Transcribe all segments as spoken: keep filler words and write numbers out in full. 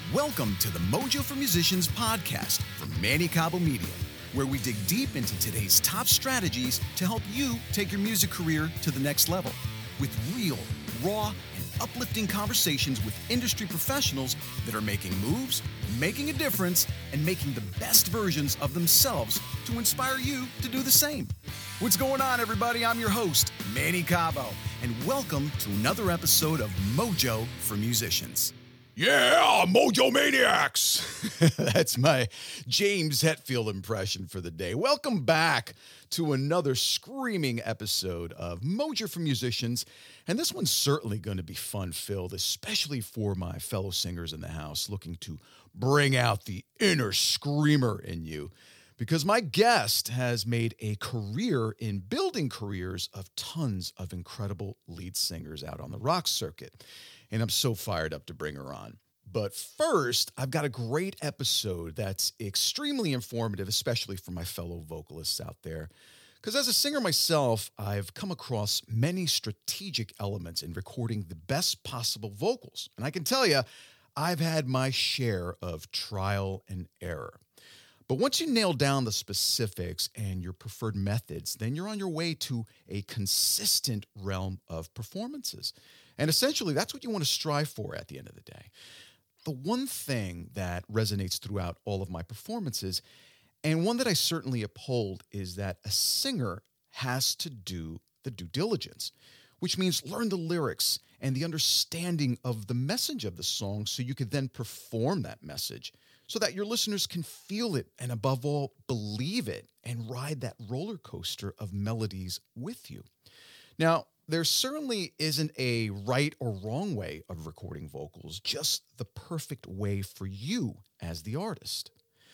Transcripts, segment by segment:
Welcome to the Mojo for Musicians podcast from Manny Cabo Media, where we dig deep into today's top strategies to help you take your music career to the next level with real, raw, and uplifting conversations with industry professionals that are making moves, making a difference, and making the best versions of themselves to inspire you to do the same. What's going on, everybody? I'm your host, Manny Cabo, and welcome to another episode of Mojo for Musicians. Yeah, Mojo Maniacs. That's my James Hetfield impression for the day. Welcome back to another screaming episode of Mojo for Musicians. And this one's certainly going to be fun-filled, especially for my fellow singers in the house looking to bring out the inner screamer in you. Because my guest has made a career in building careers of tons of incredible lead singers out on the rock circuit. And I'm so fired up to bring her on. But first, I've got a great episode that's extremely informative, especially for my fellow vocalists out there. Because as a singer myself, I've come across many strategic elements in recording the best possible vocals. And I can tell you, I've had my share of trial and error. But once you nail down the specifics and your preferred methods, then you're on your way to a consistent realm of performances. And essentially, that's what you want to strive for at the end of the day. The one thing that resonates throughout all of my performances, and one that I certainly uphold, is that a singer has to do the due diligence, which means learn the lyrics and the understanding of the message of the song so you could then perform that message so that your listeners can feel it and, above all, believe it and ride that roller coaster of melodies with you. Now, there certainly isn't a right or wrong way of recording vocals, just the perfect way for you as the artist.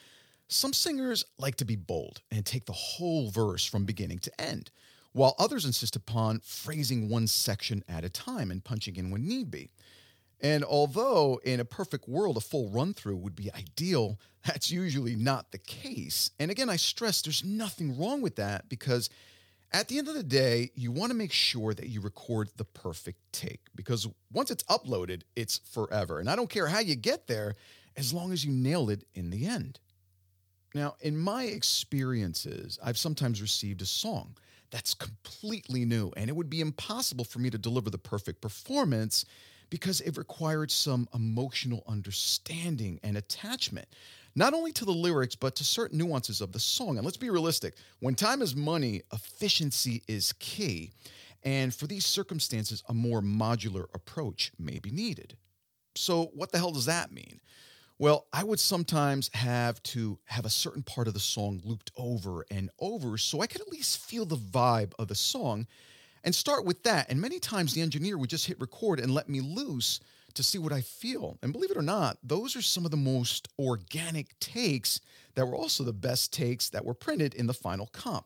Some singers like to be bold and take the whole verse from beginning to end, while others insist upon phrasing one section at a time and punching in when need be. And although in a perfect world, a full run-through would be ideal, that's usually not the case. And again, I stress there's nothing wrong with that because at the end of the day, you want to make sure that you record the perfect take because once it's uploaded, it's forever. And I don't care how you get there as long as you nailed it in the end. Now, in my experiences, I've sometimes received a song that's completely new, and it would be impossible for me to deliver the perfect performance because it required some emotional understanding and attachment, not only to the lyrics, but to certain nuances of the song. And let's be realistic. When time is money, efficiency is key. And for these circumstances, a more modular approach may be needed. So what the hell does that mean? Well, I would sometimes have to have a certain part of the song looped over and over so I could at least feel the vibe of the song and start with that. And many times the engineer would just hit record and let me loose to see what I feel. And believe it or not, those are some of the most organic takes that were also the best takes that were printed in the final comp.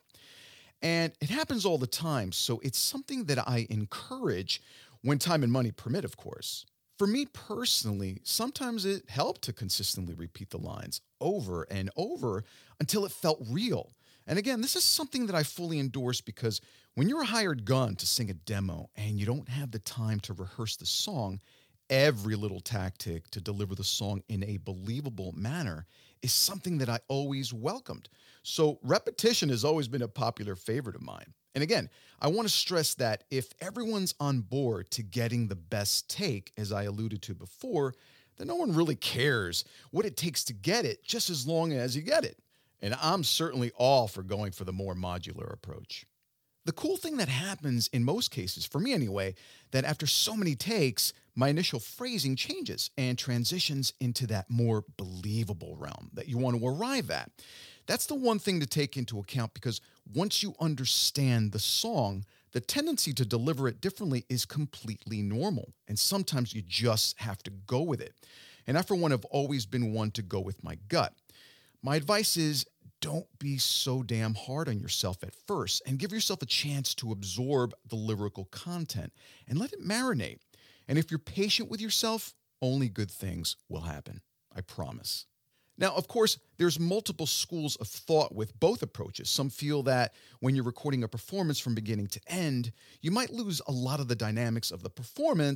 And it happens all the time, so it's something that I encourage when time and money permit, of course. For me personally, sometimes it helped to consistently repeat the lines over and over until it felt real. And again, this is something that I fully endorse because when you're a hired gun to sing a demo and you don't have the time to rehearse the song, every little tactic to deliver the song in a believable manner is something that I always welcomed. So repetition has always been a popular favorite of mine. And again, I want to stress that if everyone's on board to getting the best take, as I alluded to before, then no one really cares what it takes to get it, just as long as you get it. And I'm certainly all for going for the more modular approach. The cool thing that happens in most cases, for me anyway, that after so many takes, my initial phrasing changes and transitions into that more believable realm that you want to arrive at. That's the one thing to take into account because once you understand the song, the tendency to deliver it differently is completely normal. And sometimes you just have to go with it. And I, for one, have always been one to go with my gut. My advice is don't be so damn hard on yourself at first and give yourself a chance to absorb the lyrical content and let it marinate. And if you're patient with yourself, only good things will happen. I promise. Now, of course, there's multiple schools of thought with both approaches. Some feel that when you're recording a performance from beginning to end, you might lose a lot of the dynamics of the performance,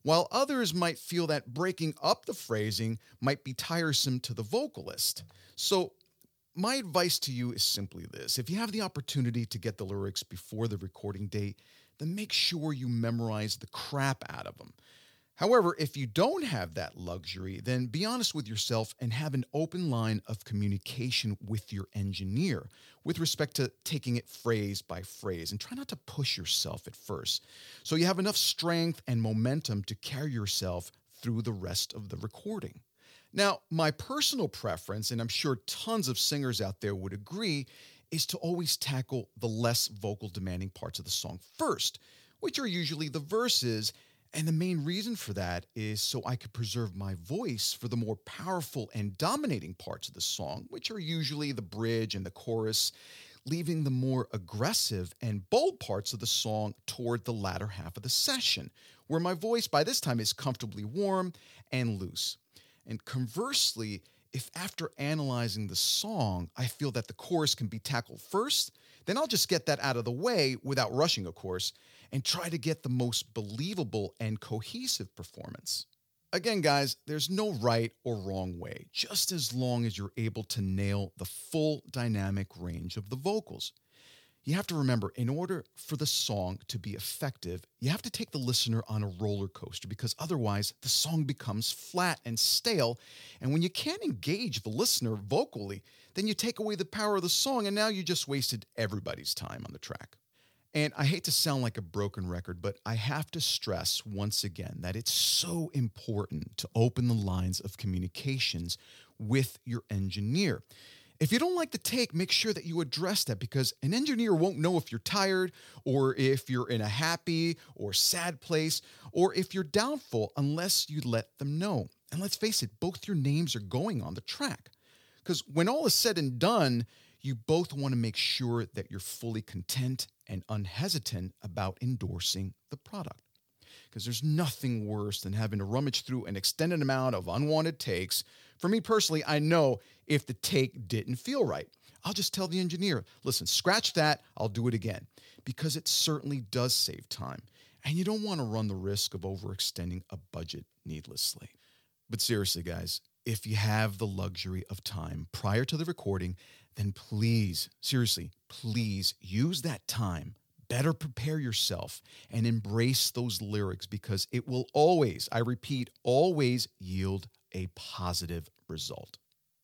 while others might feel that breaking up the phrasing might be tiresome to the vocalist. So, my advice to you is simply this. If you have the opportunity to get the lyrics before the recording date, then make sure you memorize the crap out of them. However, if you don't have that luxury, then be honest with yourself and have an open line of communication with your engineer with respect to taking it phrase by phrase, and try not to push yourself at first, so you have enough strength and momentum to carry yourself through the rest of the recording. Now, my personal preference, and I'm sure tons of singers out there would agree, is to always tackle the less vocal demanding parts of the song first, which are usually the verses. And the main reason for that is so I could preserve my voice for the more powerful and dominating parts of the song, which are usually the bridge and the chorus, leaving the more aggressive and bold parts of the song toward the latter half of the session, where my voice by this time is comfortably warm and loose. And conversely, if after analyzing the song, I feel that the chorus can be tackled first, then I'll just get that out of the way without rushing, of course, and try to get the most believable and cohesive performance. Again, guys, there's no right or wrong way, just as long as you're able to nail the full dynamic range of the vocals. You have to remember, in order for the song to be effective, you have to take the listener on a roller coaster, because otherwise the song becomes flat and stale. And when you can't engage the listener vocally, then you take away the power of the song, and now you just wasted everybody's time on the track. And I hate to sound like a broken record, but I have to stress once again that it's so important to open the lines of communications with your engineer. If you don't like the take, make sure that you address that, because an engineer won't know if you're tired or if you're in a happy or sad place or if you're doubtful unless you let them know. And let's face it, both your names are going on the track. Because when all is said and done, you both want to make sure that you're fully content and unhesitant about endorsing the product. Because there's nothing worse than having to rummage through an extended amount of unwanted takes. For me personally, I know if the take didn't feel right, I'll just tell the engineer, listen, scratch that, I'll do it again. Because it certainly does save time. And you don't want to run the risk of overextending a budget needlessly. But seriously, guys, if you have the luxury of time prior to the recording, then please, seriously, please use that time. Better prepare yourself and embrace those lyrics, because it will always, I repeat, always yield a positive result.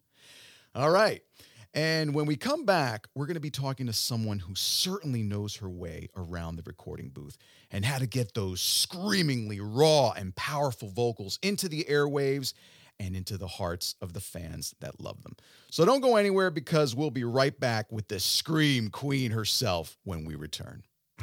All right. And when we come back, we're going to be talking to someone who certainly knows her way around the recording booth and how to get those screamingly raw and powerful vocals into the airwaves and into the hearts of the fans that love them. So don't go anywhere, because we'll be right back with the Scream Queen herself when we return.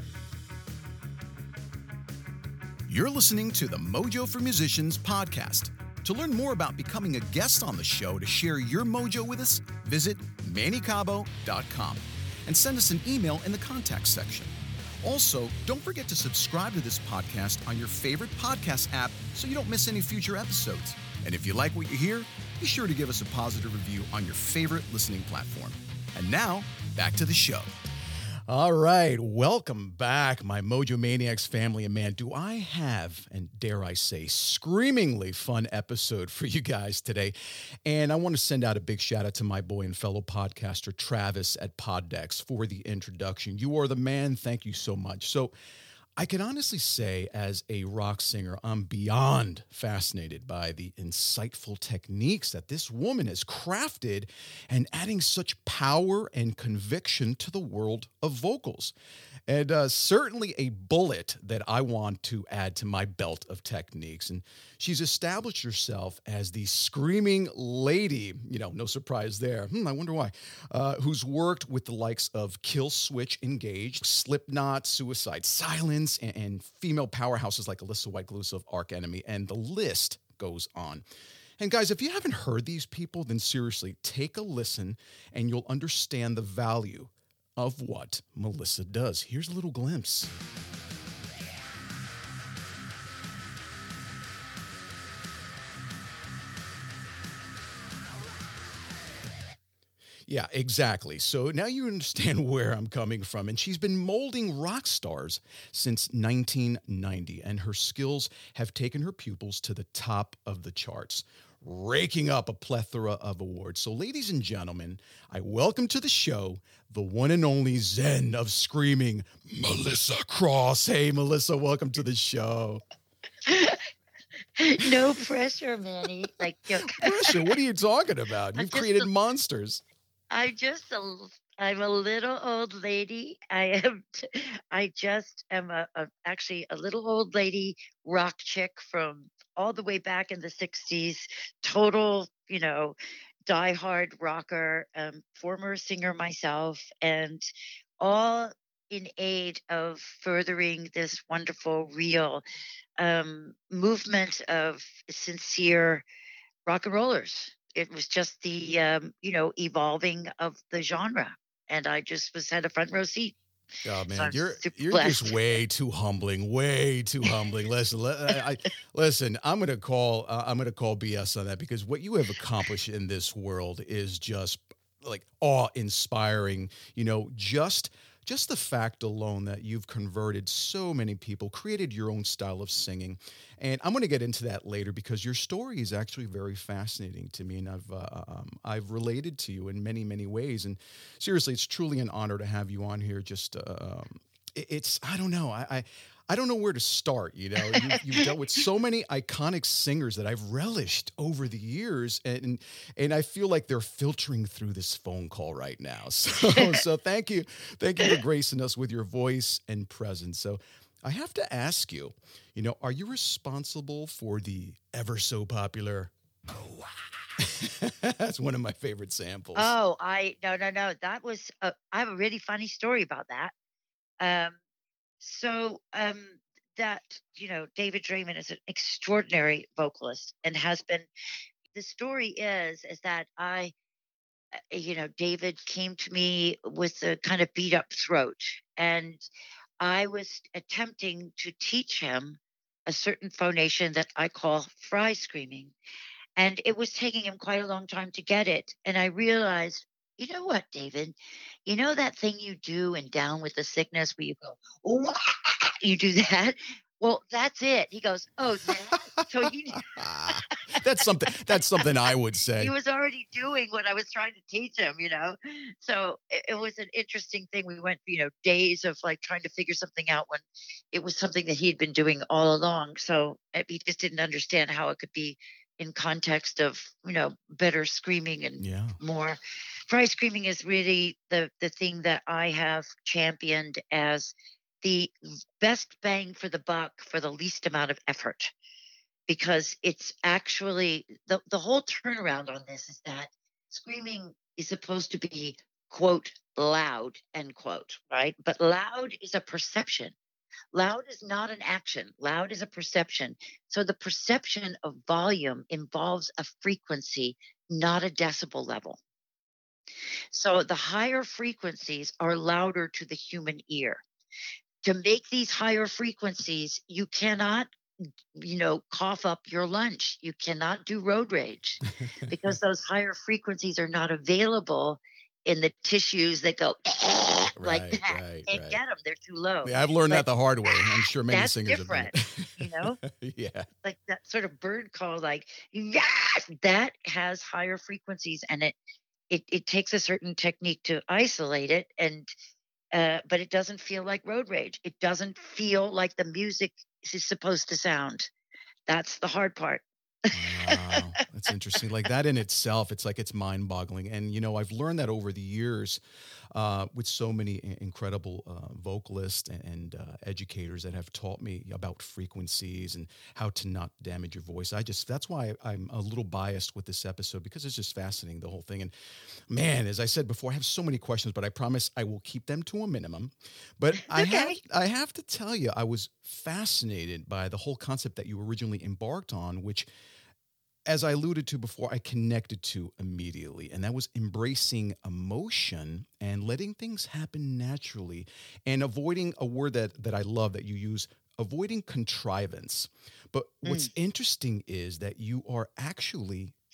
You're listening to the Mojo for Musicians podcast. To learn more about becoming a guest on the show to share your mojo with us, visit manny cabo dot com and send us an email in the contact section. Also, don't forget to subscribe to this podcast on your favorite podcast app so you don't miss any future episodes. And if you like what you hear, be sure to give us a positive review on your favorite listening platform. And now, back to the show. All right, welcome back, my Mojo Maniacs family. And man, do I have, and dare I say, screamingly fun episode for you guys today. And I want to send out a big shout out to my boy and fellow podcaster, Travis at Poddex, for the introduction. You are the man. Thank you so much. So I can honestly say, as a rock singer, I'm beyond fascinated by the insightful techniques that this woman has crafted and adding such power and conviction to the world of vocals. And uh, certainly a bullet that I want to add to my belt of techniques. And she's established herself as the screaming lady, you know, no surprise there. Hmm, I wonder why. Uh, who's worked with the likes of Kill Switch Engage, Slipknot, Suicide Silence, and, and female powerhouses like Alyssa White-Gluz of Arch Enemy, and the list goes on. And guys, if you haven't heard these people, then seriously, take a listen and you'll understand the value of what Melissa does. Here's a little glimpse. Yeah, exactly. So now you understand where I'm coming from. And she's been molding rock stars since nineteen ninety, and her skills have taken her pupils to the top of the charts, raking up a plethora of awards. So, ladies and gentlemen, I welcome to the show the one and only Zen of screaming, Melissa Cross. Hey, Melissa, welcome to the show. No pressure, Manny. Like, you know, Pressure? What are you talking about? I'm You've just created a, monsters. I'm just a, I'm a little old lady. I am, t- I just am a, a actually a little old lady rock chick from all the way back in the sixties. Total, you know, diehard rocker, um, former singer myself, and all in aid of furthering this wonderful, real um, movement of sincere rock and rollers. It was just the um, you know evolving of the genre, and I just was had a front row seat. Oh So man, I'm you're super you're just blessed. way too humbling, way too humbling. Listen, le- I, I- listen. I'm gonna call. Uh, I'm gonna call B S on that because what you have accomplished in this world is just like awe-inspiring. You know, just just the fact alone that you've converted so many people, created your own style of singing, and I'm going to get into that later because your story is actually very fascinating to me, and I've uh, um, I've related to you in many many ways. And seriously, it's truly an honor to have you on here. Just uh, um, it- it's I don't know I. I I don't know where to start. You know, you've, you've dealt with so many iconic singers that I've relished over the years, and and I feel like they're filtering through this phone call right now. So, so thank you, thank you for gracing us with your voice and presence. So, I have to ask you, you know, are you responsible for the ever so popular? That's one of my favorite samples. Oh, I no no no. That was a, I have a really funny story about that. Um, so um, that you know, David Draymond is an extraordinary vocalist and has been. The story is is that I, uh, you know, David came to me with a kind of beat up throat, and I was attempting to teach him a certain phonation that I call fry screaming. And it was taking him quite a long time to get it. And I realized, you know what, David? You know that thing you do in Down with the Sickness where you go, "Wah," you do that? Well, that's it. He goes, oh, that? So he, That's something. That's something I would he say. was already doing what I was trying to teach him, you know? So it, it was an interesting thing. We went, you know, days of like trying to figure something out when it was something that he had been doing all along. So uh, he just didn't understand how it could be in context of, you know, better screaming and Yeah. more. Fry screaming is really the, the thing that I have championed as the best bang for the buck for the least amount of effort, because it's actually the, the whole turnaround on this is that screaming is supposed to be quote loud end quote, right? But loud is a perception. Loud is not an action. Loud is a perception. So the perception of volume involves a frequency, not a decibel level. So the higher frequencies are louder to the human ear. To make these higher frequencies, you cannot, you know, cough up your lunch. You cannot do road rage because those higher frequencies are not available in the tissues that go like Right, that. right, Can't right. get them. They're too low. Yeah, I've learned But that the hard way. I'm sure many that's singers have done different, it. you know? Yeah. Like that sort of bird call, like, yes, that has higher frequencies, and it it it takes a certain technique to isolate it, and uh, but it doesn't feel like road rage. It doesn't feel like the music is supposed to sound. That's the hard part. Wow, that's interesting. Like that in itself, it's like it's mind-boggling. And you know, I've learned that over the years uh, with so many i- incredible uh, vocalists and, and uh, educators that have taught me about frequencies and how to not damage your voice. I just that's why I'm a little biased with this episode because it's just fascinating the whole thing. And man, as I said before, I have so many questions, but I promise I will keep them to a minimum. But I have Okay. I have to tell you, I was fascinated by the whole concept that you originally embarked on, which as I alluded to before, I connected to immediately, and that was embracing emotion and letting things happen naturally and avoiding a word that, that I love that you use, avoiding contrivance. But what's Mm. interesting is that you are actually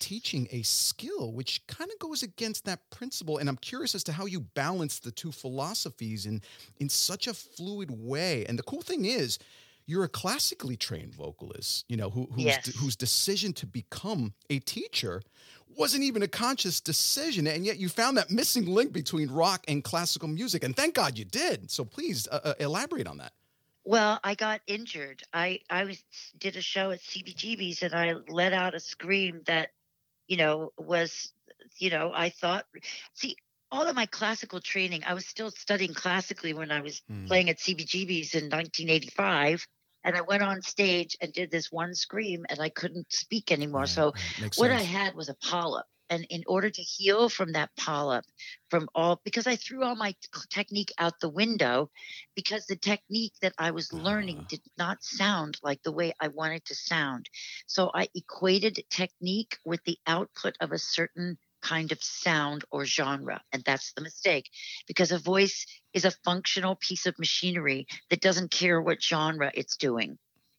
teaching a skill, which kind of goes against that principle. And I'm curious as to how you balance the two philosophies in, in such a fluid way. And the cool thing is, you're a classically trained vocalist, you know, who, whose, Yes. whose decision to become a teacher wasn't even a conscious decision. And yet you found that missing link between rock and classical music. And thank God you did. So please uh, uh, elaborate on that. Well, I got injured. I I was did a show at C B G B's and I let out a scream that, you know, was, you know, I thought, see, all of my classical training, I was still studying classically when I was Mm. playing at C B G B's in nineteen eighty-five. And I went on stage and did this one scream and I couldn't speak anymore. Right, So right. Makes what I sense. had was a polyp. And in order to heal from that polyp, from all, because I threw all my t- technique out the window, because the technique that I was learning Ah. did not sound like the way I wanted to sound. So I equated technique with the output of a certain kind of sound or genre. And that's the mistake, because a voice is a functional piece of machinery that doesn't care what genre it's doing.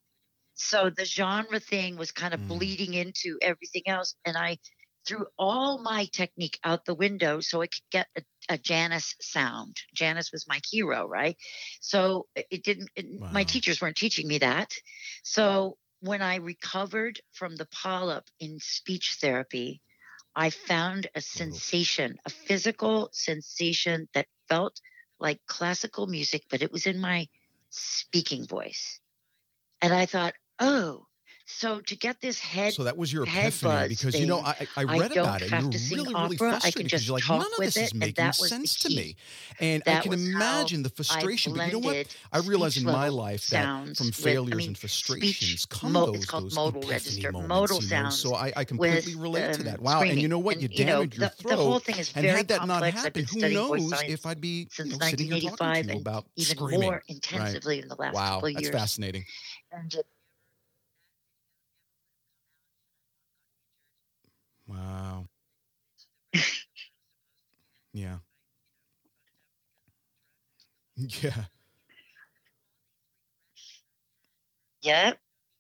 So the genre thing was kind of Mm. bleeding into everything else. And I threw all my technique out the window so I could get a, a Janis sound. Janis was my hero, right? So it it didn't, it, my Wow. teachers weren't teaching me that. So when I recovered from the polyp in speech therapy, I found a sensation, a physical sensation that felt like classical music, but it was in my speaking voice. And I thought, oh, so to get this head So that was your head epiphany, buzz because, you know, thing, I, I I read don't about it and you have were to sing really, really opera. I frustrated can because just you're like, none talk of with this it, is and making that was the sense to key. me. And I That can was how imagine the I frustration. But you know what? blended I realize in speech my level life that sounds from with, failures I mean, and speech, frustrations come mo- those, it's called those modal epiphany register, moments, modal you know? sounds So I, I with completely relate to um, that. Wow. And screaming. you know what? And, You you know, damaged your the, the whole throat. thing is And very had that not complex. I've been happened, who studying voice knows science if I'd be, you since know, sitting here talking to nineteen eighty-five you and about even screaming. more Right. intensively in the last Wow. couple of That's years. fascinating. And it, Wow. Yeah. Yeah. yeah,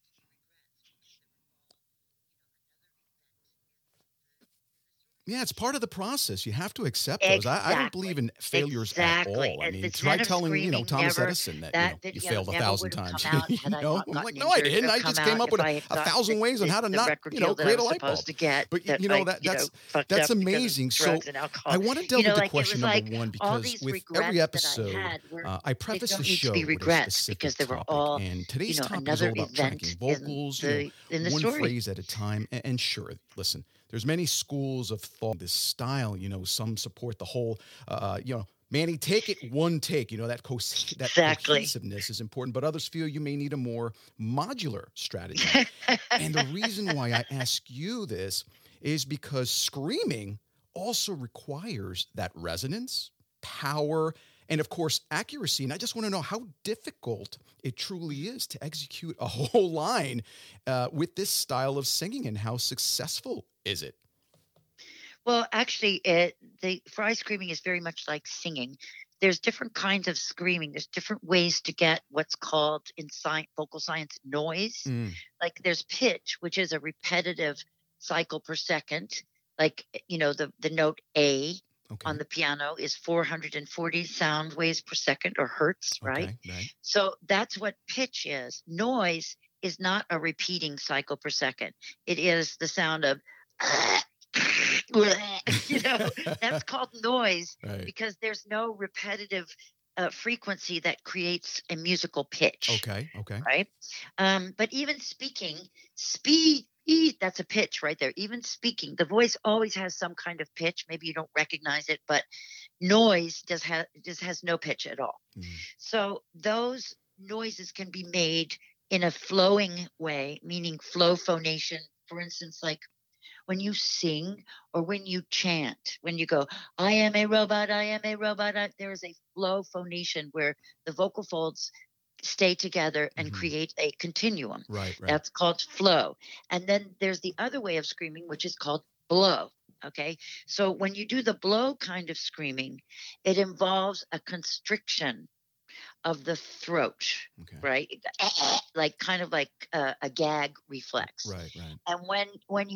Yeah, it's part of the process. You have to accept those. I, I don't believe exactly. in failures at Exactly. all. I And mean, the try Zen of telling, you know, Screaming Thomas never, Edison that, you that know, you video failed a never thousand would have times. come out You had I know, not I'm gotten like, no, I injured. It would didn't. have I come just came out up if with a, I had a gotten thousand the, ways on the, how to the not, record you deal know, that I create a was light bulb. supposed to get. But, That you know, I, that you know, that's fucked that's up because of amazing. So drugs and alcohol. I want to delve You know, into like it question was number like one, all because these with regrets every that I episode, had were, uh, I they preface the don't need to show be with a regrets specific because they were topic. all, And you today's know, topic is all another about tracking event in vocals, you know, the in the one story. phrase at a time. And, and sure, listen, there's many schools of thought, this style, you know, some support the whole, uh, you know, Manny, take it one take. You know, that co- that Exactly. cohesiveness is important, but others feel you may need a more modular strategy. And the reason why I ask you this is because screaming also requires that resonance, power, and of course, accuracy. And I just want to know how difficult it truly is to execute a whole line uh, with this style of singing, and how successful is it? Well, actually, it, the fry screaming is very much like singing. There's different kinds of screaming. There's different ways to get what's called in sci- vocal science noise. Mm, Like there's pitch, which is a repetitive cycle per second. Like, you know, the, the note A okay. on the piano is four hundred forty sound waves per second, or hertz, right? Okay. Right. So that's what pitch is. Noise is not a repeating cycle per second. It is the sound of, you know, that's called noise Right. because there's no repetitive uh, frequency that creates a musical pitch, Okay. Okay. right? Um, but even speaking, speed, that's a pitch right there. Even speaking, the voice always has some kind of pitch. Maybe you don't recognize it, but noise does have just has no pitch at all. Mm. So those noises can be made in a flowing way, meaning flow phonation. For instance, like when you sing or when you chant, when you go, I am a robot, I am a robot, I, there is a flow phonation where the vocal folds stay together and Mhm. create a continuum. Right. Right. That's called flow. And then there's the other way of screaming, which is called blow. Okay. So when you do the blow kind of screaming, it involves a constriction of the throat, Okay. right? Like kind of like a, a gag reflex. Right. Right. And when when you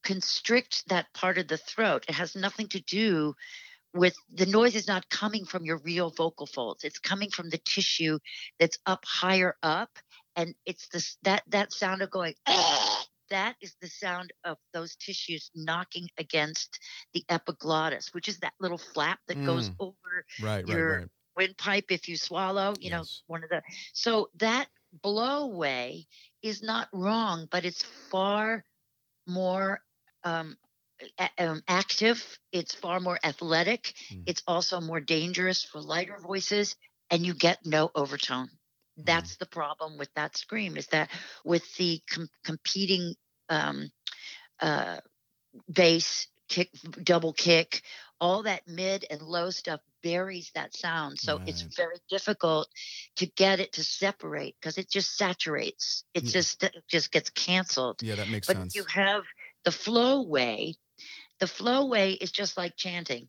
constrict that part of the throat. It has nothing to do with the noise is not coming from your real vocal folds. It's coming from the tissue that's up higher up. And it's this that that sound of going, "Ah," that is the sound of those tissues knocking against the epiglottis, which is that little flap that goes Mm. over Right, right, your right. windpipe if you swallow, you know, Yes. one of the so that blowaway is not wrong, but it's far more um, a- um, active. It's far more athletic. Mm. It's also more dangerous for lighter voices, and you get no overtone. That's the problem with that scream. Is that with the com- competing um, uh, bass, kick, double kick, all that mid and low stuff buries that sound. So it's Right. very difficult to get it to separate because it just saturates. It Yeah. just it just gets canceled. Yeah, that makes But sense. if you have the flow way, the flow way is just like chanting.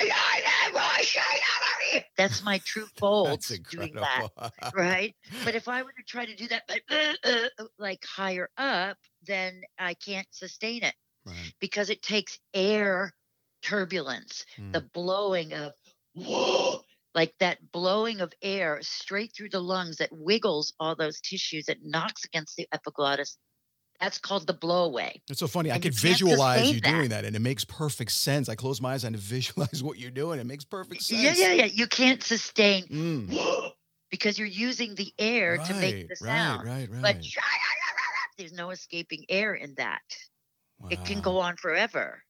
That's my true folds That's doing that, incredible. right? But if I were to try to do that, but uh, uh, like higher up, then I can't sustain it Right. because it takes air turbulence, Mm. the blowing of whoa, like that blowing of air straight through the lungs that wiggles all those tissues that knocks against the epiglottis. That's called the blowaway. It's so funny. I And you could can't visualize sustain you that. doing that, and it makes perfect sense. I close my eyes and visualize what you're doing. It makes perfect sense. Yeah, yeah, yeah. You can't sustain Mm. whoa, because you're using the air to make Right, the right, sound. right, right. But there's no escaping air in that. It can Wow. go on forever.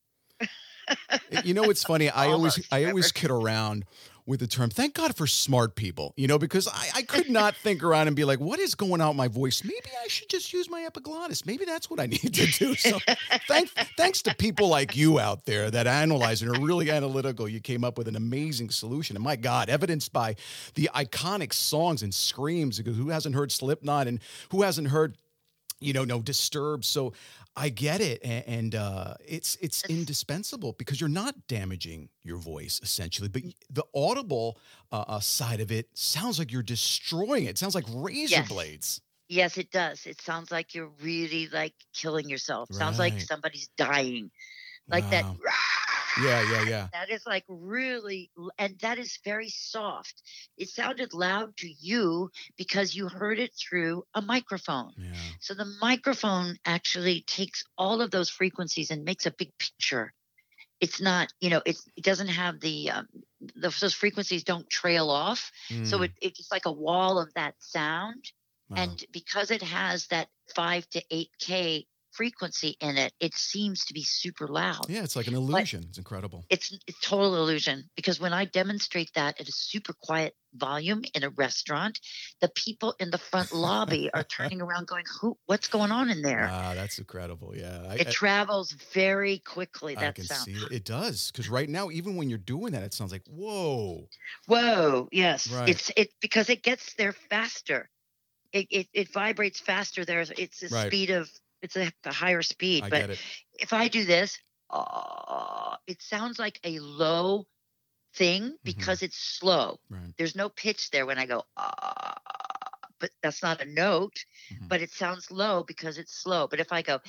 You know, it's funny. I always, Almost I always forever. kid around with the term. Thank God for smart people. You know, because I, I could not think around and be like, "What is going on with my voice? Maybe I should just use my epiglottis. Maybe that's what I need to do." So, thank, thanks to people like you out there that analyze and are really analytical, you came up with an amazing solution. And my God, evidenced by the iconic songs and screams. Because who hasn't heard Slipknot and who hasn't heard, you know, no Disturbed? So I get it, and, and uh, it's it's indispensable because you're not damaging your voice essentially, but the audible uh, uh, side of it sounds like you're destroying it. It sounds like razor Yes. blades. Yes, it does. It sounds like you're really like killing yourself. Sounds like Right. somebody's dying. Like Wow. that. Yeah, yeah, yeah. That is like really, and that is very soft. It sounded loud to you because you heard it through a microphone. Yeah. So the microphone actually takes all of those frequencies and makes a big picture. It's not, you know, it's, it doesn't have the, um, the those frequencies don't trail off. So Mm. it, it's like a wall of that sound. Wow. And because it has that five to eight K frequency in it, it seems to be super loud. Yeah, it's like an illusion. It's incredible. It's it's total illusion because when I demonstrate that at a super quiet volume in a restaurant, the people in the front lobby are turning around going, "Who? What's going on in there?" Wow, that's incredible. Yeah. I, It I- travels very quickly. I That can sound. see it. It does. Because right now, even when you're doing that, it sounds like, whoa. Whoa! Yes, Right. it's it because it gets there faster. It it, it vibrates faster. There's it's a Right. speed of it's a, a higher speed. I but get it. if I do this, uh, it sounds like a low thing because it's slow. Right. There's no pitch there when I go, uh, but that's not a note, Mhm. but it sounds low because it's slow. But if I go,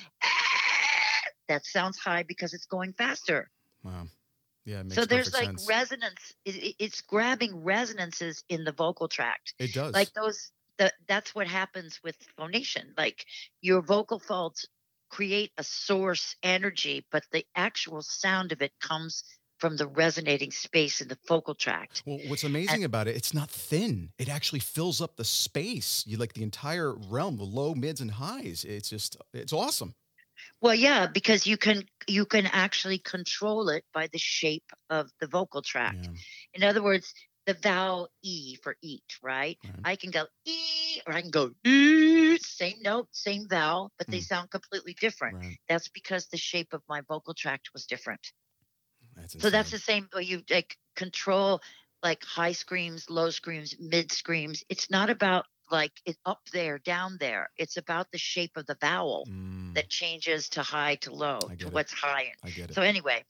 ah, that sounds high because it's going faster. Wow. Yeah, it makes So there's perfect like sense. resonance. It, it- it's grabbing resonances in the vocal tract. It does. Like those, the, that's what happens with phonation. Like your vocal folds create a source energy, but the actual sound of it comes from the resonating space in the vocal tract. Well, what's amazing about it, it's not thin. It actually fills up the space. You like the entire realm, the low, mids, and highs. It's just, it's awesome. Well, yeah, because you can you can actually control it by the shape of the vocal tract. Yeah. In other words, the vowel E for eat, right? Right. I can go E or I can go E, same note, same vowel, but they Mm. sound completely different. Right. That's because the shape of my vocal tract was different. That's So that's insane. the same way you like control like high screams, low screams, mid screams. It's not about like it up there, down there. It's about the shape of the vowel Mm, that changes to high to low I to get it. what's high. I get it. So anyway,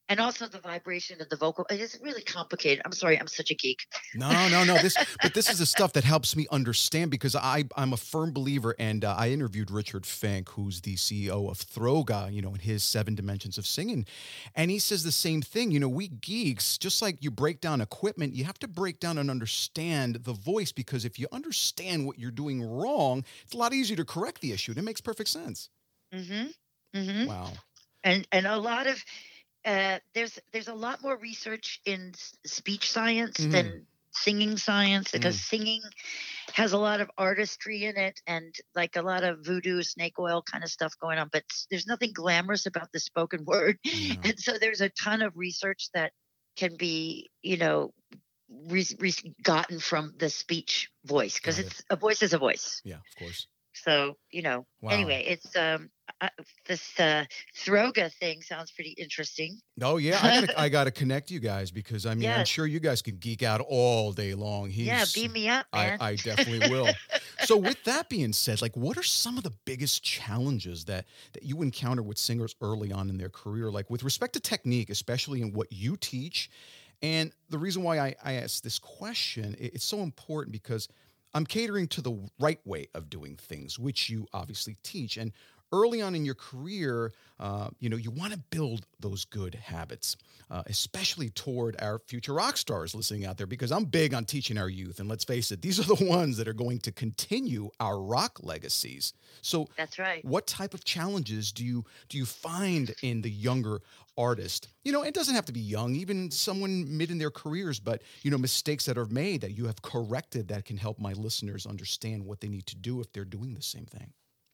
and also the vibration of the vocal. It's really complicated. I'm sorry, I'm such a geek. No, no, no. This, but this is the stuff that helps me understand because I, I'm a firm believer, and uh, I interviewed Richard Fink, who's the C E O of Throga, you know, in his Seven Dimensions of Singing, and he says the same thing. You know, we geeks, just like you break down equipment, you have to break down and understand the voice because if you understand what you're doing wrong, it's a lot easier to correct the issue. And it makes perfect sense. Mm-hmm. Mm-hmm. Wow. And and a lot of uh, there's there's a lot more research in s- speech science Mhm. than singing science because Mm. singing has a lot of artistry in it and like a lot of voodoo snake oil kind of stuff going on, but s- there's nothing glamorous about the spoken word. Yeah. And so there's a ton of research that can be, you know, re- re- gotten from the speech voice because Got it. it's a voice is a voice. Yeah, of course. So, you know, Wow. anyway, it's um uh, this uh Throga thing sounds pretty interesting. Oh yeah, I gotta I gotta connect you guys because I mean I'm Yes. sure you guys can geek out all day long. He's Yeah, beam me up, I, man. I definitely will. So with that being said, like what are some of the biggest challenges that that you encounter with singers early on in their career, like with respect to technique, especially in what you teach? And the reason why I, I ask this question, it- it's so important because I'm catering to the right way of doing things, which you obviously teach. And early on in your career, uh, you know, you want to build those good habits, uh, especially toward our future rock stars listening out there, because I'm big on teaching our youth. And let's face it, these are the ones that are going to continue our rock legacies. So That's right. what type of challenges do you do you find in the younger artist? You know, it doesn't have to be young, even someone mid in their careers, but you know, mistakes that are made that you have corrected that can help my listeners understand what they need to do if they're doing the same thing.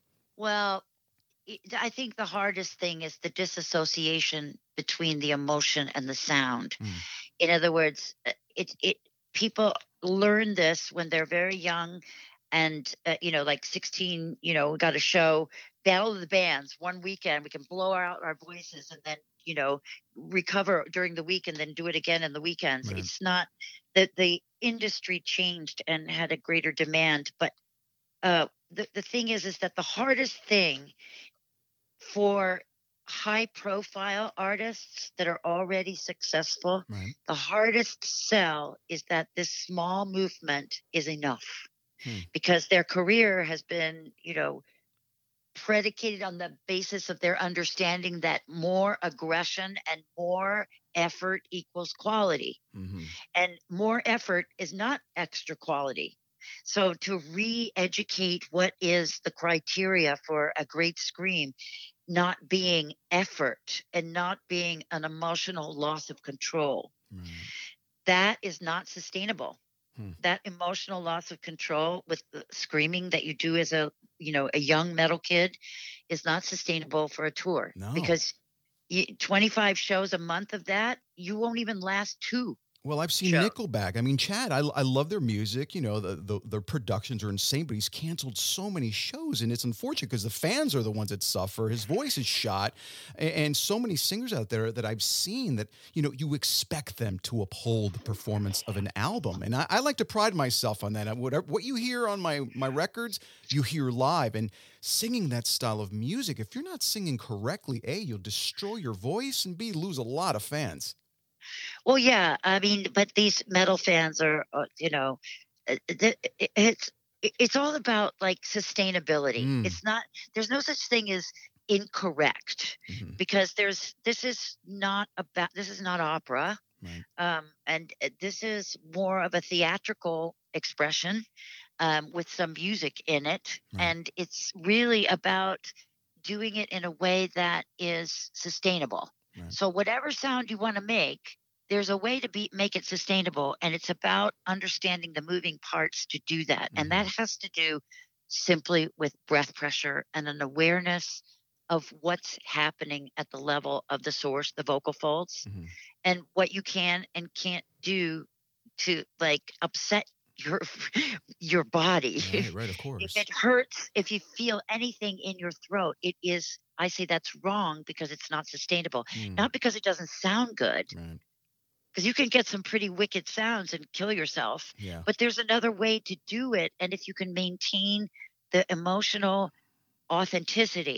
Well, it- I think the hardest thing is the disassociation between the emotion and the sound. Mm. In other words, uh, it it people learn this when they're very young and uh, you know like sixteen, you know, we got a show, Battle of the Bands, one weekend we can blow out our voices and then, you know, recover during the week and then do it again in the weekends. Right. It's not that the industry changed and had a greater demand, but uh the, the thing is is that the hardest thing for high profile artists that are already successful, Right. the hardest sell is that this small movement is enough Hmm. because their career has been, you know, predicated on the basis of their understanding that more aggression and more effort equals quality. Mhm. And more effort is not extra quality. So to re-educate what is the criteria for a great scream not being effort and not being an emotional loss of control, Right. that is not sustainable. Hmm. That emotional loss of control with the screaming that you do as a, you know, a young metal kid is not sustainable for a tour No. because you, twenty-five shows a month of that, you won't even last two. Well, I've seen Show. Nickelback. I mean, Chad, I, I love their music. You know, the, the the productions are insane, but he's canceled so many shows, and it's unfortunate because the fans are the ones that suffer. His voice is shot, and, and so many singers out there that I've seen that, you know, you expect them to uphold the performance of an album, and I, I like to pride myself on that. I- Whatever what you hear on my my records, you hear live, and singing that style of music. If you're not singing correctly, A, you'll destroy your voice, and B, lose a lot of fans. Well, yeah, I mean, but these metal fans are, uh, you know, uh, th- it- it's it- it's all about like sustainability. Mm. It's not there's no such thing as incorrect Mhm. because there's this is not about this is not opera, Right. um, and uh, this is more of a theatrical expression um, with some music in it, Right. and it's really about doing it in a way that is sustainable. Right. So whatever sound you want to make, there's a way to be make it sustainable, and it's about understanding the moving parts to do that. And that has to do simply with breath pressure and an awareness of what's happening at the level of the source, the vocal folds, Mhm. and what you can and can't do to like upset your your body. Right, right, of If course. it hurts, if you feel anything in your throat, it is, I say that's wrong because it's not sustainable. Mm. Not because it doesn't sound good, Right. because you can get some pretty wicked sounds and kill yourself, Yeah. but there's another way to do it. And if you can maintain the emotional authenticity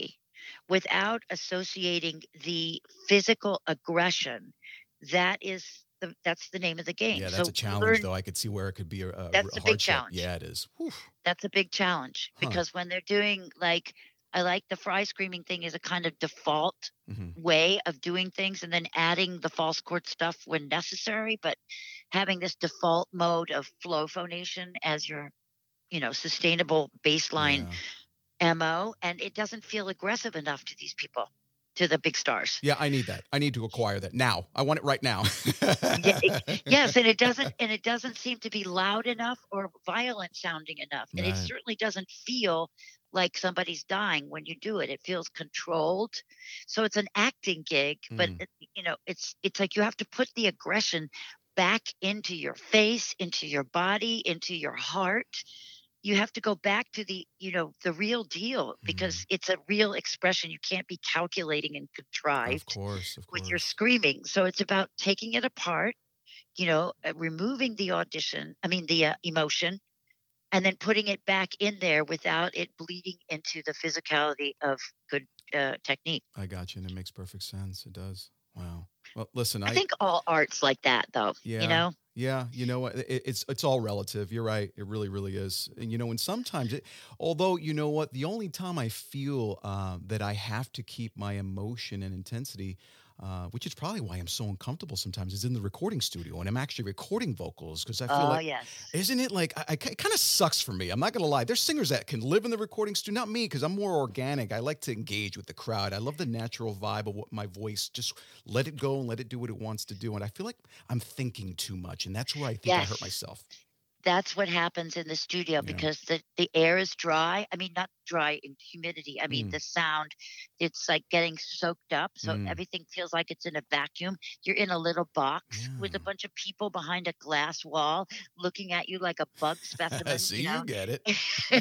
without associating the physical aggression. That is the that's the name of the game. Yeah, that's a So challenge, learn though. I could see where it could be a, a, that's a a big hardship. challenge. Yeah, it is. Whew. That's a big challenge Huh. because when they're doing like I like the fry screaming thing is a kind of default hmm way of doing things and then adding the false chord stuff when necessary, but having this default mode of flow phonation as your, you know, sustainable baseline Yeah. M O, and it doesn't feel aggressive enough to these people, to the big stars. Yeah, I need that. I need to acquire that now. I want it right now. Yeah, it- yes, and it doesn't and it doesn't seem to be loud enough or violent sounding enough. And it Right. certainly doesn't feel like somebody's dying when you do it. It feels controlled. So it's an acting gig, but Mm. it, you know, it's it's like you have to put the aggression back into your face, into your body, into your heart. You have to go back to the, you know, the real deal because Mm. it's a real expression. You can't be calculating and Of contrived course, of with your course. screaming. So it's about taking it apart, you know, uh, removing the audition, I mean, the uh, emotion, and then putting it back in there without it bleeding into the physicality of good uh, technique. I got you, and it makes perfect sense. It does. Wow. Well, listen, I I think all art's like that, though, you yeah. know? Yeah, you know what? It, it's it's all relative. You're right. It really, really is. And you know, and sometimes it, although you know what, the only time I feel uh, that I have to keep my emotion and intensity, uh, which is probably why I'm so uncomfortable sometimes, is in the recording studio, and I'm actually recording vocals because I feel Oh, like, yes. isn't it like I, I, it kind of sucks for me. I'm not gonna lie. There's singers that can live in the recording studio, not me, because I'm more organic. I like to engage with the crowd. I love the natural vibe of what my voice. Just let it go and let it do what it wants to do. And I feel like I'm thinking too much, and that's where I think I hurt Yes. myself. That's what happens in the studio Yeah. because the, the air is dry. I mean, not dry in humidity. I mean, Mm. the sound, it's like getting soaked up. So Mm. everything feels like it's in a vacuum. You're in a little box with a Yeah. bunch of people behind a glass wall looking at you like a bug specimen, See, you you know? get it.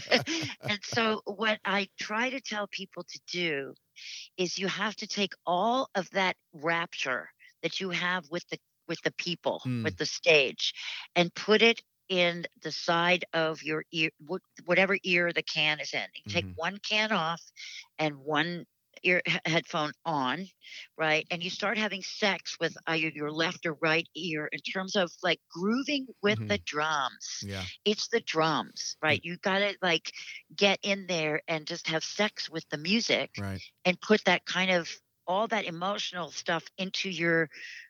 And so, what I try to tell people to do is you have to take all of that rapture that you have with the with the people, Mm. with the stage, and put it in the side of your ear, wh- whatever ear the can is in. You take Mhm. one can off and one ear he- headphone on, right? And you start having sex with either your left or right ear in terms of like grooving with the Mhm. drums. Yeah. It's the drums, right? And You got to like get in there and just have sex with the music right. and put that kind of all that emotional stuff into your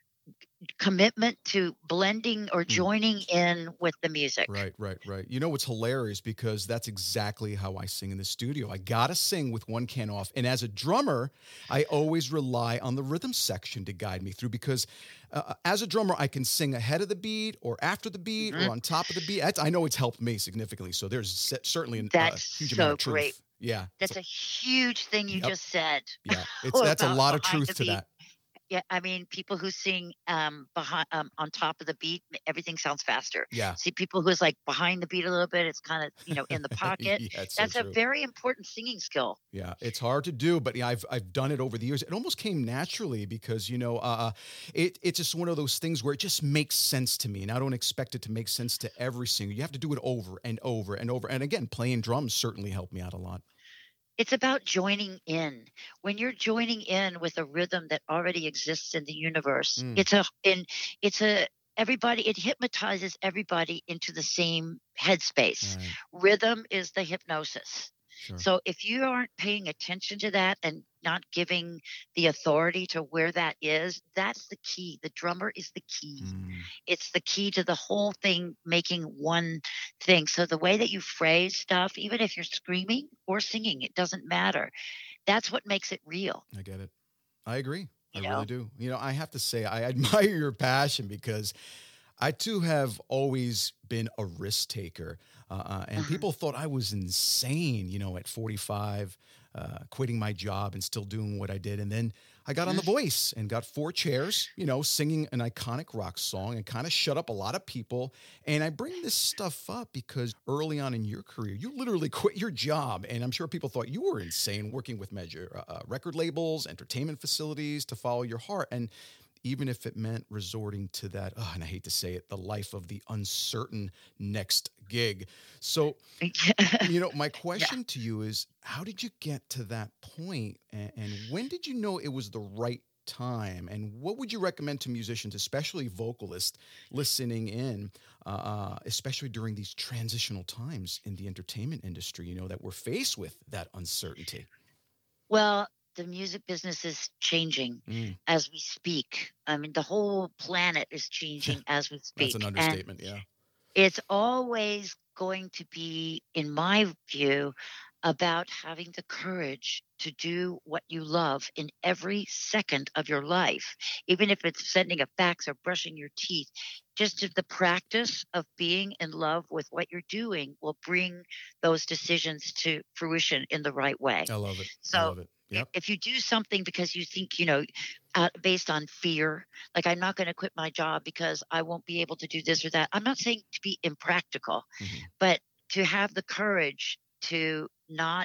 commitment to blending or Mm. joining in with the music. Right, right, right. You know what's hilarious because that's exactly how I sing in the studio. I gotta sing with one can off, and as a drummer, I always rely on the rhythm section to guide me through because uh, as a drummer, I can sing ahead of the beat or after the beat Mhm. or on top of the beat. That's, I know it's helped me significantly. So there's cer- certainly an- a That's huge so amount of truth. great. Yeah, it's That's a huge thing you yep, just said yeah. It's that's a about lot of behind truth the to beat. that. Yeah, I mean, people who sing um, behind um, on top of the beat, everything sounds faster. Yeah, See, people who's like behind the beat a little bit, it's kind of you know in the pocket. yeah, it's so That's a true. very important singing skill. Yeah, it's hard to do, but yeah, I've I've done it over the years. It almost came naturally because you know, uh, it it's just one of those things where it just makes sense to me, and I don't expect it to make sense to every singer. You have to do it over and over and over. And again, playing drums certainly helped me out a lot. It's about joining in. When you're joining in with a rhythm that already exists in the universe, Mm, it's a in it's a everybody it hypnotizes everybody into the same headspace. right, Rhythm is the hypnosis. sure. So if you aren't paying attention to that and not giving the authority to where that is, that's the key. The drummer is the key. Mm, It's the key to the whole thing making one thing. So the way that you phrase stuff, even if you're screaming or singing, it doesn't matter. That's what makes it real, I get it. I agree. I you really know? do. You know, I have to say, I admire your passion because I too have always been a risk taker, uh, uh, and Uh-huh. people thought I was insane. You know, at forty-five, uh, quitting my job and still doing what I did, and then I got on The Mhm. Voice and got four chairs. You know, singing an iconic rock song and kind of shut up a lot of people. And I bring this stuff up because early on in your career, you literally quit your job, and I'm sure people thought you were insane working with major uh, uh, record labels, entertainment facilities to follow your heart, and even if it meant resorting to that, oh, and I hate to say it, the life of the uncertain next gig. So, you know, my question Yeah. to you is, how did you get to that point, and, and when did you know it was the right time? And what would you recommend to musicians, especially vocalists, listening in, uh, uh, especially during these transitional times in the entertainment industry? You know, that we're faced with that uncertainty. Well, the music business is changing Mm. as we speak. I mean, the whole planet is changing as we That's an speak. And understatement. Yeah. it's always going to be, in my view, about having the courage to do what you love in every second of your life, even if it's sending a fax or brushing your teeth. Just to the practice of being in love with what you're doing will bring those decisions to fruition in the right way. I love it. I So love it. i- Yep. if you do something because you think, you know, uh, based on fear, like I'm not going to quit my job because I won't be able to do this or that. I'm not saying to be impractical, Mhm. but to have the courage to not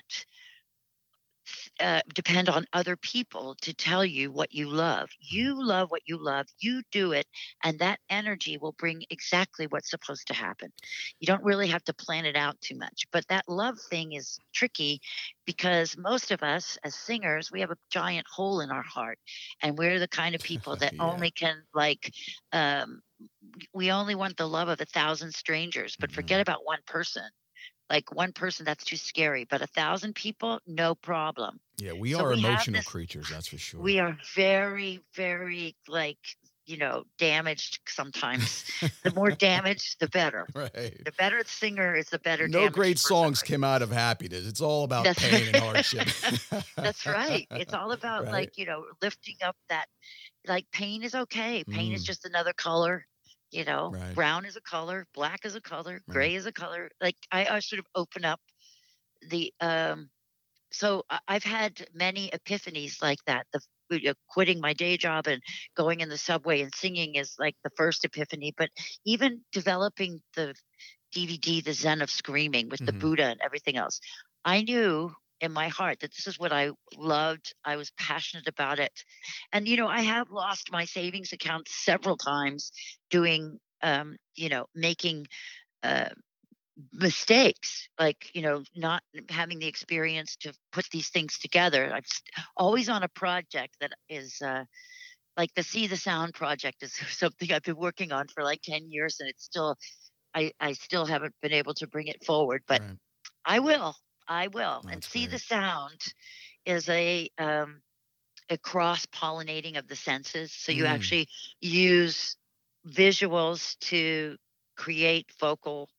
uh, depend on other people to tell you what you love. Right. You love what you love. You do it, and that energy will bring exactly what's supposed to happen. You don't really have to plan it out too much. But that love thing is tricky because most of us as singers, we have a giant hole in our heart, and we're the kind of people that Yeah. only can like um, we only want the love of a thousand strangers, but forget Mhm. about one person. Like one person, that's too scary, but a thousand people, no problem. Yeah, we So are we have emotional this, creatures, that's for sure. we are very, very like, you know, damaged sometimes. The more damaged, the better. Right. The better singer is the better No great damaged person. songs came out of happiness. It's all about That's pain and hardship. that's right. It's all about Right? like, you know, lifting up that like pain is okay. Pain is Mm, just another color. You know, right, brown is a color, black is a color, right. gray is a color. Like I, I sort of open up the um so I- I've had many epiphanies like that. The you know, quitting my day job and going in the subway and singing is like the first epiphany. But even developing the D V D, The Zen of Screaming with the Mhm. Buddha and everything else, I knew in my heart that this is what I loved. I was passionate about it. And, you know, I have lost my savings account several times doing, um, you know, making uh, mistakes, like, you know, not having the experience to put these things together. I'm s- always on a project that is uh, like the See the Sound project is something I've been working on for like ten years, and it's still, I, I still haven't been able to bring it forward, but Right. I will. I will. Oh, And that's See the great. Sound is a um, a cross pollinating of the senses. So you Mm. actually use visuals to create vocal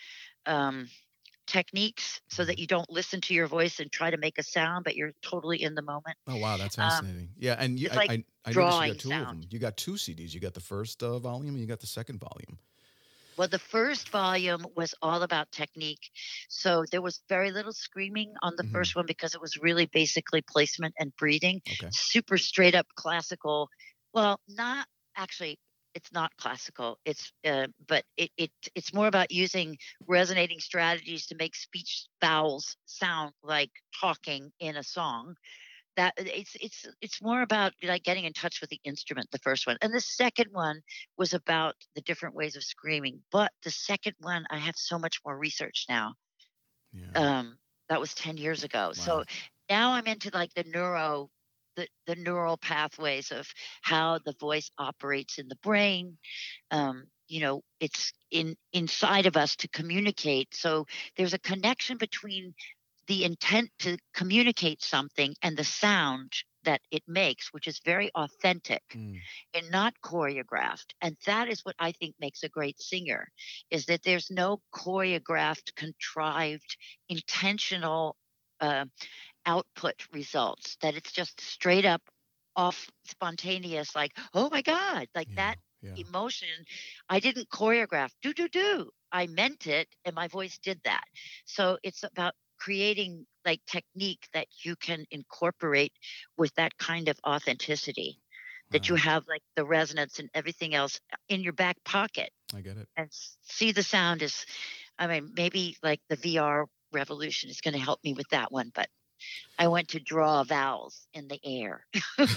um, techniques so Right. that you don't listen to your voice and try to make a sound, but you're totally in the moment. Oh, wow, that's Um, fascinating. Yeah, and you, it's I, like I, I noticed you got drawing two of sound. them. You got two C Ds. You got the first uh, volume, and you got the second volume. Well, the first volume was all about technique. So there was very little screaming on the Hmm. first one because it was really basically placement and breathing, Okay. super straight up classical. Well, not actually. It's not classical. It's uh, but it, it it's more about using resonating strategies to make speech vowels sound like talking in a song. That it's it's it's more about like getting in touch with the instrument, the first one. And the second one was about the different ways of screaming, but the second one I have so much more research now. Yeah. um that was ten years ago. Wow. So now I'm into like the neuro the, the neural pathways of how the voice operates in the brain. um you know, it's in inside of us to communicate, so there's a connection between the intent to communicate something and the sound that it makes, which is very authentic Mm. and not choreographed. And that is what I think makes a great singer, is that there's no choreographed, contrived, intentional uh, output results, that it's just straight up off spontaneous, like, oh my God, like Yeah. that Yeah. emotion. I didn't choreograph, do, do, do. I meant it and my voice did that. So it's about creating like technique that you can incorporate with that kind of authenticity, that you Wow. have like the resonance and everything else in your back pocket. I get it. And s- See the Sound is, I mean, maybe like the V R revolution is going to help me with that one, but I went to draw vowels in the air.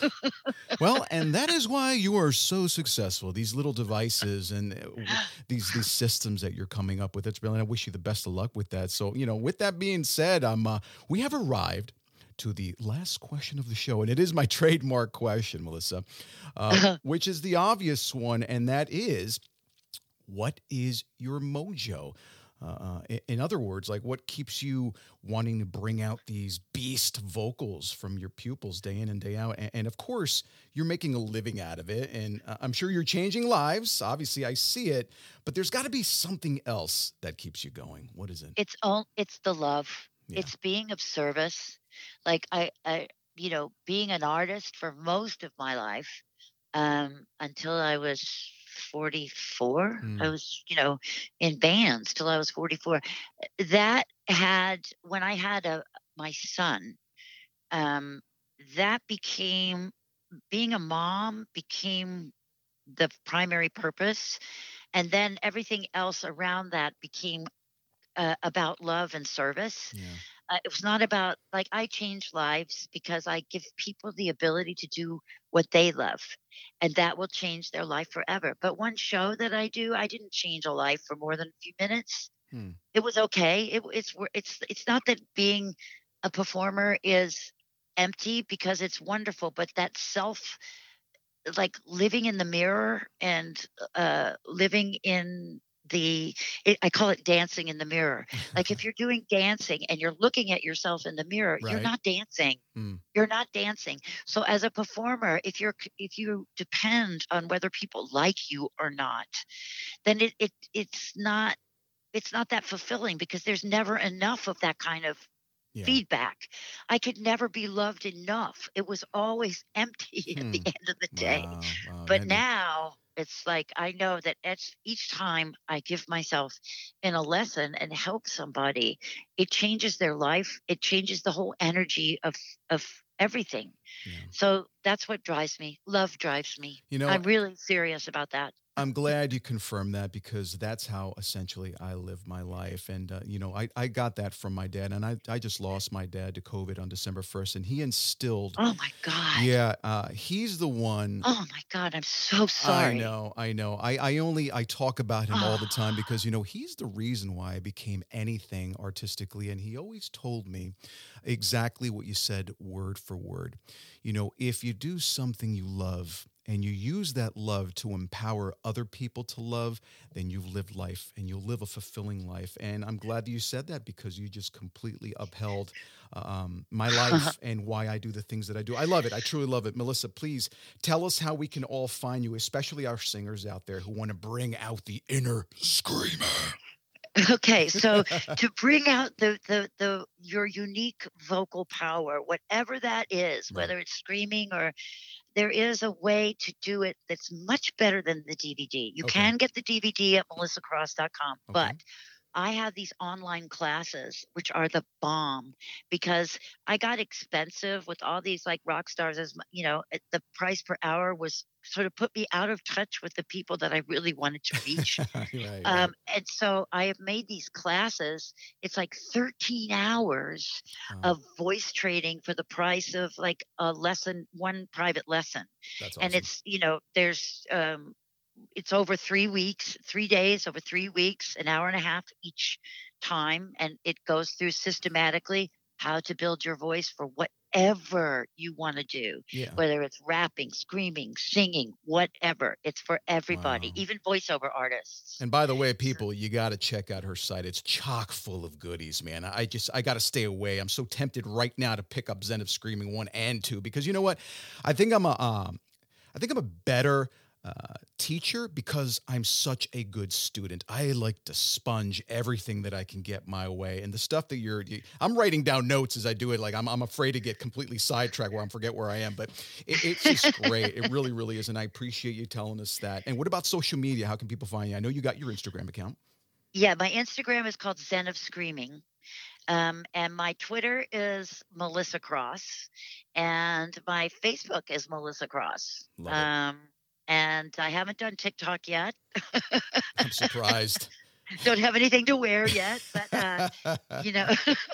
Well, and that is why you are so successful. These little devices and uh, w- these these systems that you're coming up with. It's brilliant. I wish you the best of luck with that. So, you know, with that being said, um, uh, we have arrived to the last question of the show, and it is my trademark question, Melissa, uh, which is the obvious one, and that is, what is your mojo? Uh, i- in other words, like what keeps you wanting to bring out these beast vocals from your pupils day in and day out? And, and of course, you're making a living out of it. And uh, I'm sure you're changing lives. Obviously, I see it, but there's got to be something else that keeps you going. What is it? It's all it's the love. Yeah. It's being of service. Like I, I, you know, being an artist for most of my life, um, until I was forty-four. I Mm, was, you know, in bands till I was forty-four. That had when I had a my son, um, that became being a mom became the primary purpose, and then everything else around that became uh, about love and service. yeah. Uh, it was not about like I change lives because I give people the ability to do what they love, and that will change their life forever. But one show that I do, I didn't change a life for more than a few minutes. Hmm. It was okay. It, it's wor- it's it's not that being a performer is empty because it's wonderful, but that self like living in the mirror and uh living in the it, I call it dancing in the mirror. Like if you're doing dancing and you're looking at yourself in the mirror, you're Right. not dancing. Mm, You're not dancing. So as a performer, if you're c- if you depend on whether people like you or not, then it, it it's not it's not that fulfilling because there's never enough of that kind of yeah. feedback. I could never be loved enough. It was always empty at the Hmm. end of the day. Wow. Wow. But Man, that- now it's like I know that each, each time I give myself in a lesson and help somebody, it changes their life. It changes the whole energy of of everything. yeah. So that's what drives me. Love drives me. You know, I'm really serious about that. I'm glad you confirmed that because that's how essentially I live my life. And, uh, you know, I, I got that from my dad. And I, I just lost my dad to COVID on December first. And he instilled, Oh my God. yeah, uh, he's the one. Oh my God. I'm so I sorry. know, I know. I, I only I talk about him all the time Oh, because you know he's the reason why I became anything artistically, and he always told me exactly what you said, word for word. You know, if you do something you love and you use that love to empower other people to love, then you've lived life and you'll live a fulfilling life. And I'm glad that you said that because you just completely upheld um, my life and why I do the things that I do. I love it. I truly love it. Melissa, please tell us how we can all find you, especially our singers out there who want to bring out the inner screamer. okay, so to bring out the, the the your unique vocal power, whatever that is, Right. whether it's screaming or there is a way to do it that's much better than the D V D. You Okay. can get the D V D at melissa cross dot com, Okay. but I have these online classes, which are the bomb because I got expensive with all these like rock stars. As m- you know, at the price per hour was sort of put me out of touch with the people that I really wanted to reach. right, right. Um, and so I have made these classes. It's like thirteen hours Wow, of voice training for the price of like a lesson, one private lesson. that's And awesome. it's, you know, there's, um, it's over three weeks, three days, over three weeks, an hour and a half each time. And it goes through systematically how to build your voice for whatever you want to do, Yeah. whether it's rapping, screaming, singing, whatever. It's for everybody, Wow. even voiceover artists. And by the way, people, you got to check out her site. It's chock full of goodies, man. I just, I got to stay away. I'm so tempted right now to pick up Zen of Screaming one and two because you know what? I think I'm a, um, I think I'm a better uh, teacher because I'm such a good student. I like to sponge everything that I can get my way, and the stuff that you're, you, I'm writing down notes as I do it. Like I'm, I'm afraid to get completely sidetracked where I forget where I am. But it, it's just great. It really, really is, and I appreciate you telling us that. And what about social media? How can people find you? I know you got your Instagram account. Yeah, my Instagram is called Zen of Screaming. Um, and my Twitter is Melissa Cross, and my Facebook is Melissa Cross. Love it. Um, and I haven't done TikTok yet. I'm surprised. Don't have anything to wear yet, but uh, you know,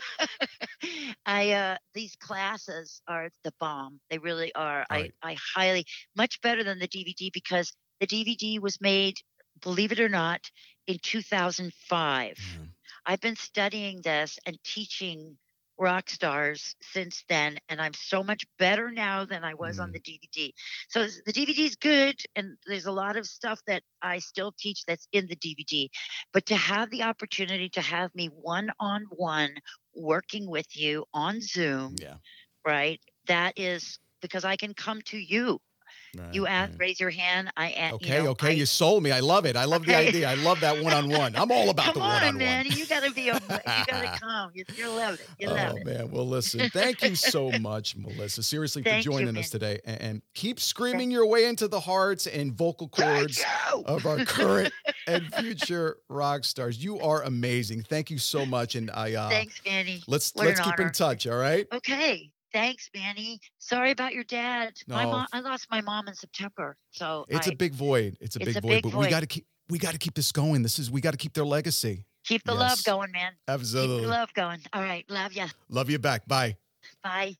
I uh, these classes are the bomb. They really are. Right. I I highly much better than the D V D because the D V D was made, believe it or not, in two thousand five. Yeah. I've been studying this and teaching rock stars since then, and I'm so much better now than I was on Mm. the D V D. So s- the D V D is good, and there's a lot of stuff that I still teach that's in the D V D. But to have the opportunity to have me one on one working with you on Zoom, Yeah. right? That is because I can come to you. Right, You ask, right. raise your hand. I, a- you Okay, know, okay, I, you sold me. I love it. I love the Okay. idea. I love that one-on-one. I'm all about come the on, one-on-one. man. You gotta be a, you gotta come. You, you love it. You love Oh it. man, well listen, thank you so much, Melissa. Seriously, for Thank you, joining us man. today, and, and keep screaming your way into the hearts and vocal cords Thank you. of our current and future rock stars. You are amazing. Thank you so much, and I uh, Thanks, Manny. let's What let's an keep in honor. touch. All right. Okay. Thanks, Manny. Sorry about your dad. My No. mom. I lost my mom in September, so It's I a big void. It's a It's big a void, big but we void. got to keep we got to keep this going. This is we got to keep their legacy. keep the Yes. love going, man. Keep Absolutely. the love going. All right. Love ya. Love you back. Bye. Bye.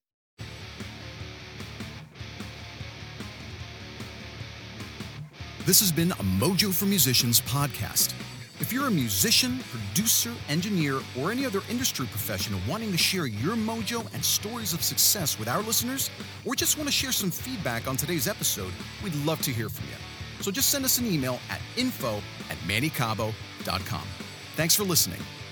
This has been a Mojo for Musicians podcast. If you're a musician, producer, engineer, or any other industry professional wanting to share your mojo and stories of success with our listeners, or just want to share some feedback on today's episode, we'd love to hear from you. So just send us an email at info at manny cabo dot com. Thanks for listening.